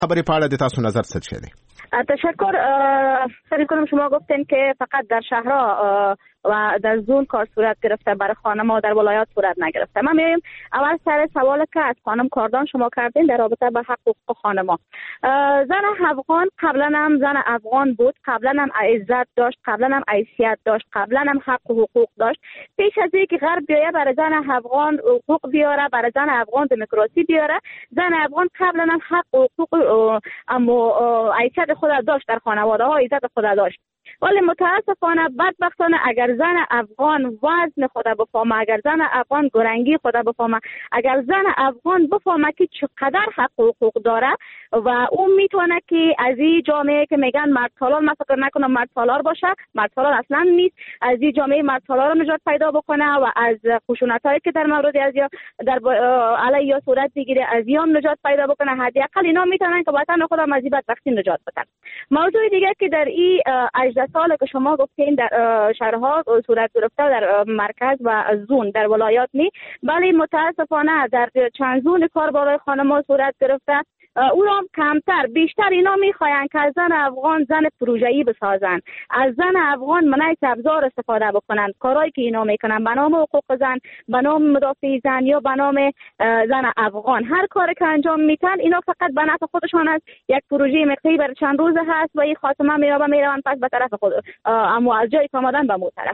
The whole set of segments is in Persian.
خبرې په اړه د تاسو نظر څه دی؟ تشکر. فکر کنم شما گفتین که فقط در شهرها و در زون کار صورت گرفته، برای خانم‌ها در ولایات صورت نگرفته. ما میایم اول سر سوال که از خانم کاردان شما کردین در رابطه با حقوق خانم‌ها. زن افغان قبلا هم زن افغان بود، قبلا هم عزت داشت، قبلا هم حیثیت داشت، قبلا هم حق و حقوق داشت. پیش از اینکه غرب بیایه برای زن افغان حقوق بیاره، برای زن افغان دموکراسی بیاره، زن افغان قبلا هم حق و حقوق اما حیثیت خود داشت، در خانواده‌ها عزت خود داشت. ولی متاسفانه بدبختانه اگر زن افغان وزن خود بفهمه، اگر زن افغان گرنگی خود بفهمه، اگر زن افغان بفهمه که چقدر حق و حقوق داره و اون میتونه که از این جامعه که میگن مرد سالار، من فکر نکنم مرد سالار باشه، مرد سالار اصلا نیست، از این جامعه مرد سالار رو نجات پیدا بکنه و از خشونتایی که در مورد از یا در علیه یا صورت بگیره از ایام نجات پیدا بکنه. حداقل اینا میتونن که وطن خودم از این بدبختی نجات بدن. موضوع دیگه که در این 18 سال که شما گفتین در شهرها صورت گرفته، در مرکز و زون در ولایات نی، ولی متاسفانه در چند زون کار برای خانم‌ها صورت گرفته. او را کمتر، بیشتر اینا میخواین که از زن افغان زن پروژه‌ای بسازن، از زن افغان منع ابزار استفاده بکنن. کارهایی که اینا میکنن به نام حقوق زن، به نام مدافع زن یا به نام زن افغان، هر کاری که انجام میتن اینا فقط به نفع خودشان است. یک پروژه مقطعی برای چند روز هست و این خاتمه میرون پس به طرف خود، اما از جای آمدن به مو طرف.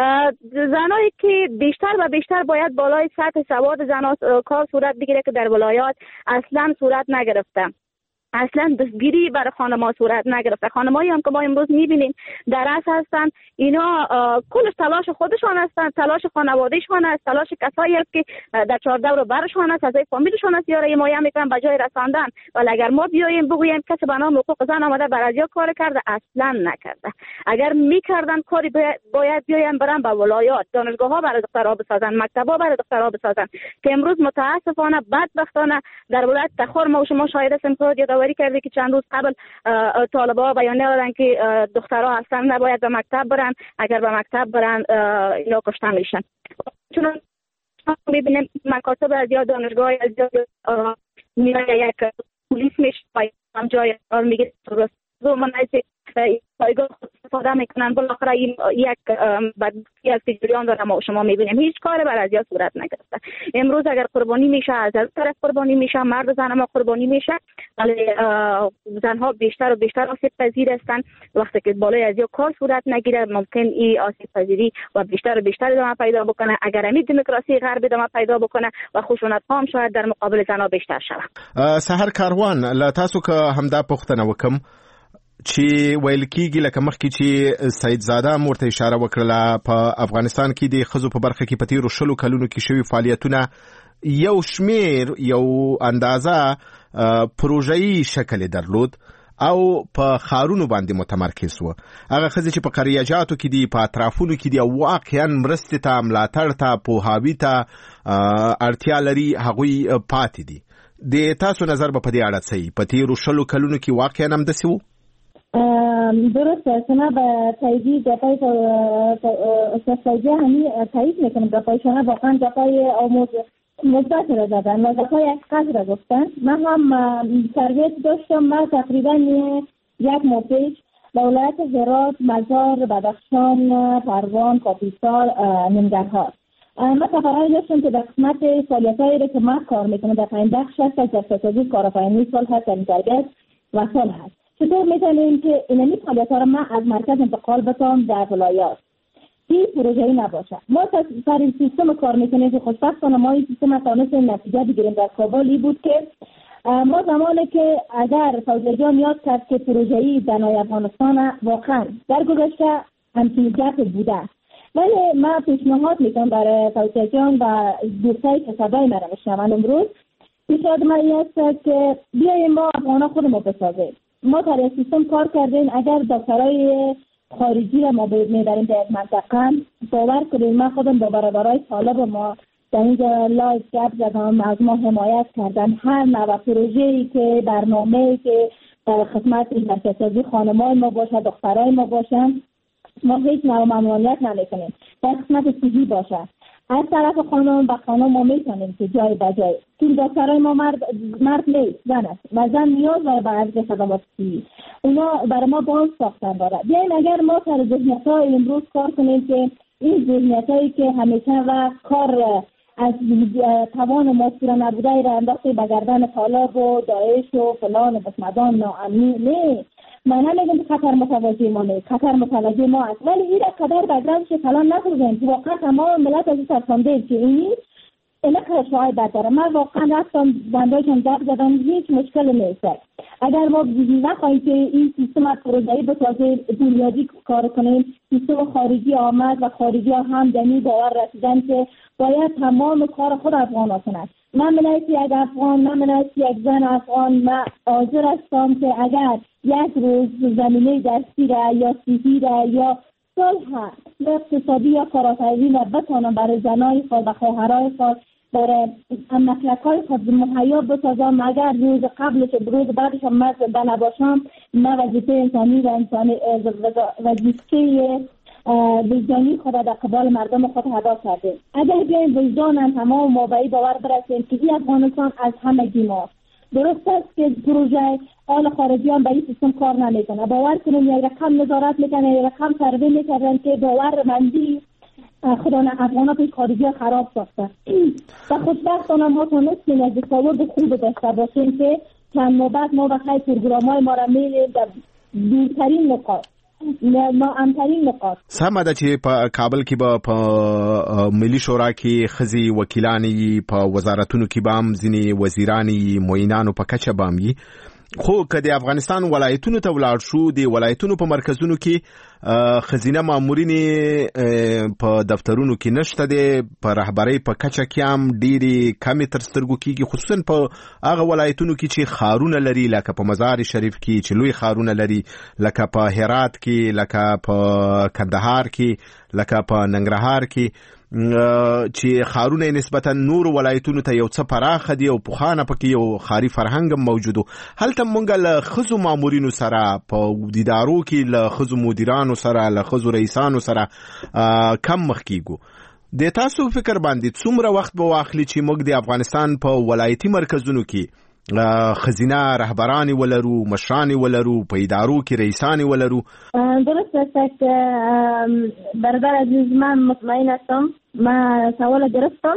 زنایی که بیشتر و بیشتر باید بالای سطح سواد زنان کار صورت بگیره که در ولایات اصلا صورت نگرفته. اصلا دستگیری برای خانم‌ها صورت نگرفته. خانم‌هایی هم که ما امروز می‌بینیم در اصل هستن، اینا کلش تلاش خودشان هستن، تلاش خانواده‌شان است، تلاش کسایی است که در 14 رو برشان است، از فامیلشان است، یاره مایه میکنن به جای رساندن. ولی اگر ما بیایم بگوییم کسی به نام حقوق زن آمده بر ازیا کار کرده، اصلا نکرده. اگر می‌کردن کاری باید بیایم برن به ولایات، دانشگاه‌ها برای دخترها بسازن، مکتب‌ها برای دخترها بسازن، که امروز متأسفانه بدبختانه در ولایت تخار ما و شما شاهد هستیم که داوری کرده که چند روز قبل طالبا بیانیه دادن که دخترها اصلا نباید به مکتب برن، اگر به مکتب برن اینا کشته میشن. چون میبینیم مکاتب از یا دانشگاه از یا یک پلیس میشه هم جای میگه درست منعی پایگاه استفاده میکنن. بالاخره این یک بدبختی از جریان داره ما و شما میبینیم هیچ کار بر ازیا صورت نگرفته. امروز اگر قربانی میشه از طرف قربانی میشه، مرد زن ما قربانی میشه، ولی زنها بیشتر و بیشتر آسیب پذیر هستن. وقتی که بالای ازیا کار صورت نگیره ممکن این آسیب پذیری و بیشتر و بیشتر ادامه پیدا بکنه. اگر همین دموکراسی غرب ادامه پیدا بکنه و خشونت ها هم شاید در مقابل زنها بیشتر شود. سحر کاروان لا تاسو که همدا پختنه وکم چې ویل کېږي لکه مخکې چې سید زاده مورته اشاره وکړله په افغانستان کې د ښځو په برخه کې په تیرو 20 کلونو کې شوي فعالیتونه یو شمیر یو اندازه پروژه‌ای شکل درلود او په خارونو باندې متمرکز و. هغه ښځې چې په قریاجاتو کې دي، په اطرافونو کې دي، واقعا مرستې ته، ملاتړ ته، پوهاوي ته اړتیا لري، هغوی پاتې دي. د تاسو نظر به په دې اړه څه وي؟ په تیرو 20 کلونو کې واقعا همداسې و؟ درسته. شما به تاییدی گپای استفاده همی تایید میکنم. گپایشان واقعا گپای آموز مثبت را دادن و گپای از قدر را گفتن. من هم سرویس داشتم. من تقریبا یک ماه پیش به ولایت هرات، مزار، بدخشان، پروان، کاپیسار، ننگرهار من سفرهایی داشتم که در قسمت فعالیتایی را که من کار میکنم در پایین بخش هست، از جسدسازی، کارآفرینی سال هست، تربیت و سال هست. چطور میتونیم که اینمی فعالیت‌ها را من از مرکز انتقال بتم در ولایات؟ هیچ پروژه‌ای نباشه. ما سر این سیستم کار میکنیم که خوشبختانه ما این سیستم تونستیم نتیجه بگیریم. در کابل بود که ما زمانی که اگر فوزی جان یاد کرد که پروژه‌ای زنای افغانستان واقعا در گذشته همچین گپ بوده، ولی من پیشنهاد میکنم برای فوزی جان و دوستایی که صدای مرا میشنون امروز، پیشنهاد من این است که بیاییم ما افغانا خودمون بسازیم. ما در سیستم کار کردیم. اگر دکترای خارجی را ما میبریم در منطقه، باور کنید من خودم با برادرای طالب ما در اینجا لایو گپ زدم، از ما حمایت کردن. هر نوع پروژه‌ای که برنامه‌ای که در خدمت مرکزسازی خانم‌های ما باشه، دخترای ما باشن، ما هیچ نوع ممنوعیت نمیکنیم. در خدمت صحی باشه، از طرف خانم به خانم ما میتونیم که جای به جای چون دکترای ما مرد نیست، زن است و زن نیاز داره به عرض خدمات طبی. اونا برای ما باز ساختن داره. بیاین اگر ما سر ذهنیت‌های امروز کار کنیم که این ذهنیت‌هایی که همیشه و کار از توان ما پورا نبوده را انداخته به گردن طالب و داعش و فلان و بسمدان ناامنی. نه، من نمیگم خطر متوجه ما نیست، خطر متوجه ما است، ولی این قدر بگردش کلان نخوریم که واقعا تمام ملت از این سرخانده که اینی اینه شاید بداره. من واقعا رفتم بندایشان دب زدم، هیچ مشکل نیست. اگر ما نخواهیم که این سیستم پروژه‌ای به تازه بنیادی کار کنیم، سیستم خارجی آمد و خارجی هم دنی باور رسیدن که باید تمام کار خود افغان کنند. من منایتی یک افغان، من منایتی یک زن افغان، من حاضر هستم که اگر یک روز زمینه دستی را یا سیفی را یا صلح اقتصادی یا کارآفرینی را بتانم برای زنای خود و خواهرای خود برای مسلک‌های خود مهیا بسازم. اگر روز قبلش روز بعدش هم من نباشم، من وظیفه انسانی و وظیفه وجدانی خود در قبال مردم خود ادا کرده. اگر بیایم وجدان تمام مابعی باور برسیم که این افغانستان از همگی ما. درست است که پروژه آل خارجیان به این سیستم کار نمیکنه. باور کنیم یک رقم نظارت میکنه، یک رقم سروی میکردن که باورمندی خدا افغانات خارجی خراب ساخته و خوشبختانه ما تونستیم از تصاویر خوب داشته باشیم که چند نوبت ما بخیر پروگرام‌های ما را میریم در دورترین نقاط امترین نقاط. سمه ده چې په کابل کې به په ملي شورا کې خزي وکیلانی په وزارتونو کې به هم ځینې وزیرانی معینانو په کچه به هم خو که د افغانستان ولایتونو ته ولاړ شو، د ولایتونو په مرکزونو کې خزینه مامورین په دفترونو کې نشته دي، په رهبرۍ په کچه کې هم ډېری کمی تر سترګو کېږي، خصوصا په هغه ولایتونو کې چې ښارونه لري، لکه په مزار شریف کې چې لوی ښارونه لري، لکه په هرات کې، لکه په کندهار کې، لکه په ننګرهار کې چې خارونه نسبتا نور ولایتونو ته یو څه پراخه دي او پخوانه پکې یو خاري فرهنګ موجودو. هلته مونږ له خزو مامورینو سره په دیدارو کې له خزو مدیرانو سره له خزو رئیسانو سره کم مخ کیږو. د تاسو فکر باندې څومره وخت به واخلي چې موږ د افغانستان په ولایتي مرکزونو کې خزینه رهبرانی ولرو، مشرانی ولرو، په ادارو کې رئیسانی ولرو؟ درست است که برادر عزیز، من مطمئن هستم. من سوال گرفتم.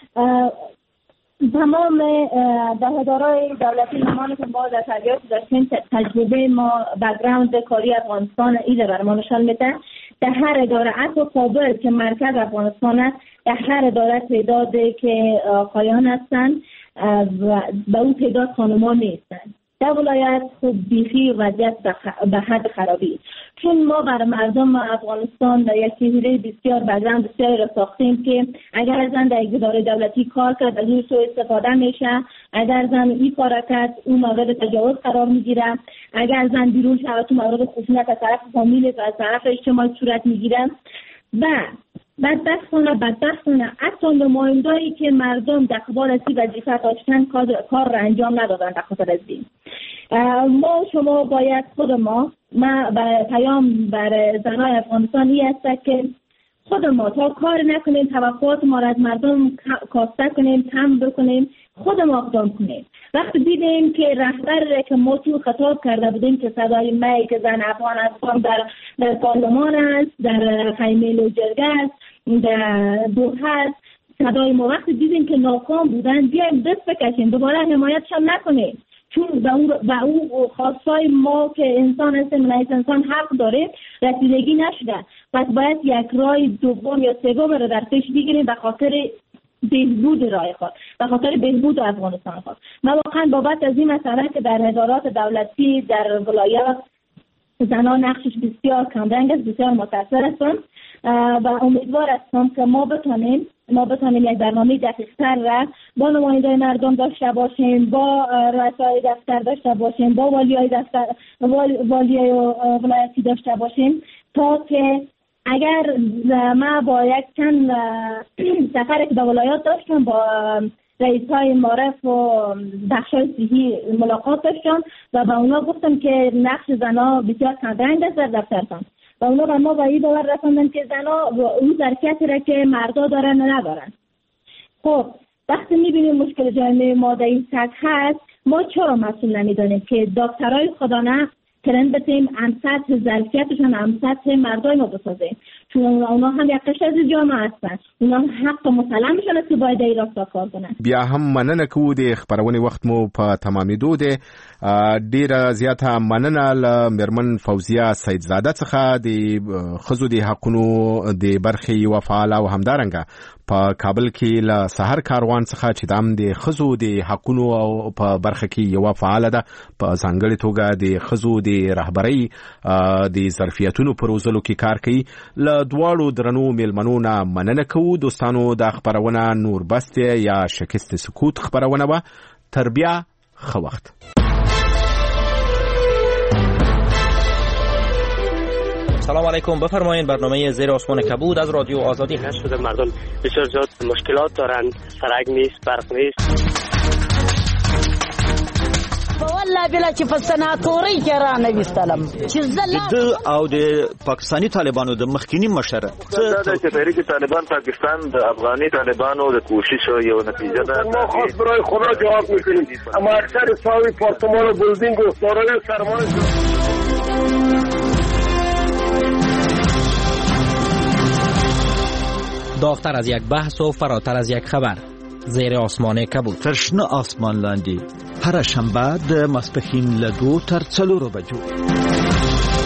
تمام ادارهای دولتی نمانی که ما در تجربه داشتیم، تجربه ما بک‌گراند کاری افغانستان ایده بر ما نشان میده. در هر اداره حتی کابل که مرکز افغانستان است، در هر اداره تعدادی که آقایان هستند و به اون تعداد خانمان نیستند. در ولایت خوب بیخی وضعیت به حد خرابی، چون ما برای مردم افغانستان در یک چهره بسیار بک‌گراند بسیار را ساختیم که اگر زن در یک اداره دولتی کار کرد از این سوء استفاده میشه، اگر زن این کار کرد اون مورد تجاوز قرار میگیره، اگر زن بیرون شود تو مورد خشونت از طرف فامیل و از طرف اجتماع صورت میگیره. و بدبختانه حتی نمایندهایی که مردم در قبال از این وظیفه داشتن کار را انجام ندادن. در خاطر از این شما باید خود ما پیام بر زنای افغانستانی است که خود ما تا کار نکنیم، توقعات ما را از مردم کاسته کنیم، کم بکنیم، خود ما اقدام کنیم. وقتی دیدیم که رهبر که ما تو خطاب کرده بودیم که صدای می که زن افغان هستم در پارلمان است، در خیمه لوجرگه است، در دوحه است، صدای ما وقتی دیدیم که ناکام بودن، بیایم دست بکشیم، دوباره حمایتشان نکنیم، چون به اون خواستای ما که انسان هستیم، انسان حق داره، رسیدگی نشده. پس باید یک راه دوم یا سوم رو در پیش بگیریم به خاطر بهبود راه خود، به خاطر بهبود افغانستان خود. من واقعا بابت از این مسئله که در ادارات دولتی در ولایات زنان نقشش بسیار کمرنگ است، بسیار متاثر هستم و امیدوار هستم که ما بتونیم یک برنامه دقیق‌تر را با نماینده مردم داشته باشیم، با رؤسای دفتر داشته باشیم، با والیای ولایتی داشته باشیم، تا که اگر ما با یک چند سفر که به ولایات داشتم با رئیس‌های معرف و بخش‌های صحی ملاقات داشتم و به اونا گفتم که نقش زن‌ها بسیار کمرنگ است در دفترتان و اونا به ما به این باور رساندن که زنها اون ظرفیتی را که مردا دارن ندارن. خب وقتی میبینیم مشکل جامعه ما در این سطح هست، ما چرا مسئول نمیدانیم که دکترای خودانه ترند بتیم سطح ظرفیتشون سطح مردای ما بسازیم، چون اونا هم یک قشر از جامعه هستن، اونا حق مسلمشون است که باید این راستا کار کنن. بیا هم مننه کوو د خبرونې وخت مو په تمامېدو دی. ډیره زیاته مننه له میرمن فوزیه سیدزاده څخه د ښځو د حقونو د برخې یوه فعاله او همدارنګه په کابل کې له سحر کاروان څخه چې دام د ښځو د حقونو او په برخه کې یوه فعاله ده، په ځانګړې توګه د ښځو د رهبرۍ د ظرفیتونو په روزلو کې کار کوي. له دواړو درنو میلمنو نه مننه کوو. دوستانو دا خبرونه نور بست یا شکست سکوت خبرونه وه. تر بیا ښه وخت. سلام علیکم، بفرمایید. برنامه زیر آسمان کبود از رادیو آزادی هست. شده مردم بسیار زیاد مشکلات دارند، سرک نیست، برق نیست. والله بلا چې په سناتوري کې را نویستلم چې د او د پاکستانی طالبانو د مخکینی مشر دا چې تحریک طالبان پاکستان د افغاني طالبانو د کوشش یو نتیجه ده. ما خاص برای خدا جواب میکنیم، اما اکثر ساوی پارتمان و بلدینگ و دارای سرمایه داغتر از یک بحث و فراتر از یک خبر. زیر آسمان کبود. ترشنه آسمان لاندی. هر شنبه د ماسپښین له 2 تر 4 بجو.